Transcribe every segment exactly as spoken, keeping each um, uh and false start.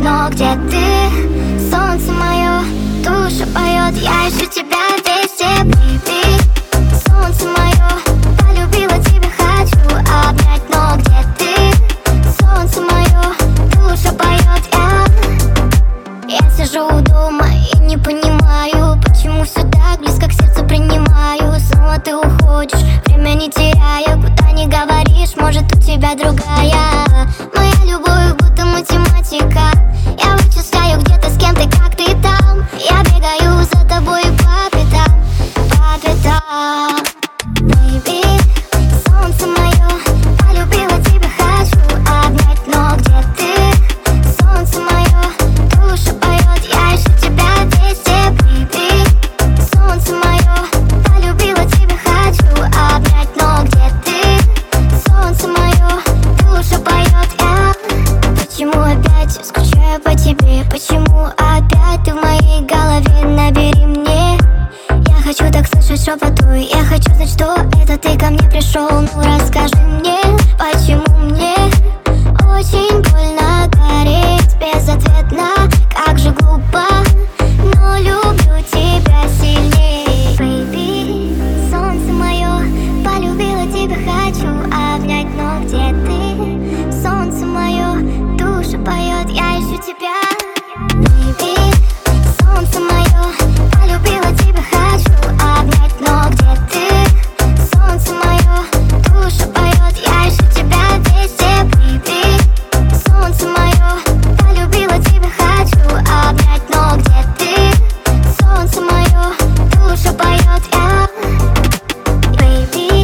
но где ты? Солнце мое, душа поет, я ищу тебя везде, baby. Солнце мое, полюбила тебя, хочу обнять, но где ты? Солнце мое, душа поет, я Я сижу дома и не понимаю, почему все так близко к сердцу принимаю. Снова ты уходишь, время не теряя, куда не говоришь, может у тебя другая. Моя любовь будто математика, я вычисляю, где ты, с кем ты, как ты там. Я бегаю за тобой по пятам, по пятам. Baby, солнце мое, полюбила тебя, хочу обнять, но где ты? Солнце мое, душа поет, я ищу тебя везде, baby. Солнце мое, полюбила тебя, хочу обнять, но где ты? Солнце мое, душа поет, я Почему опять скучаю по тебе? Почему опять ты в моей голове? Набери мне. Я хочу так слышать шепоту, я хочу знать, что это ты ко мне пришел. Ну расскажи мне, почему мне очень больно гореть безответно, как же глупо, но люблю тебя сильней. Baby, солнце мое, полюбила тебя, хочу обнять, но где ты? Солнце мое, душа поет, я ищу тебя. Baby, солнце мое, полюбила тебя, хочу обнять, но где ты? Солнце мое, душа поет, я ищу тебя везде, baby. Солнце мое, полюбила тебя, хочу обнять, но где ты? Солнце мое, душа поет, я Baby,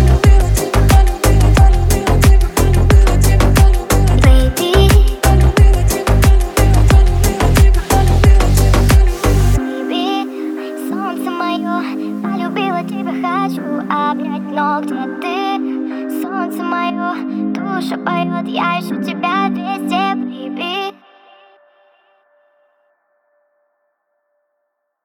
baby, baby, солнце мое, полюбила тебя, хочу обнять, но где ты? Солнце мое, душа поет, я ищу тебя везде, baby.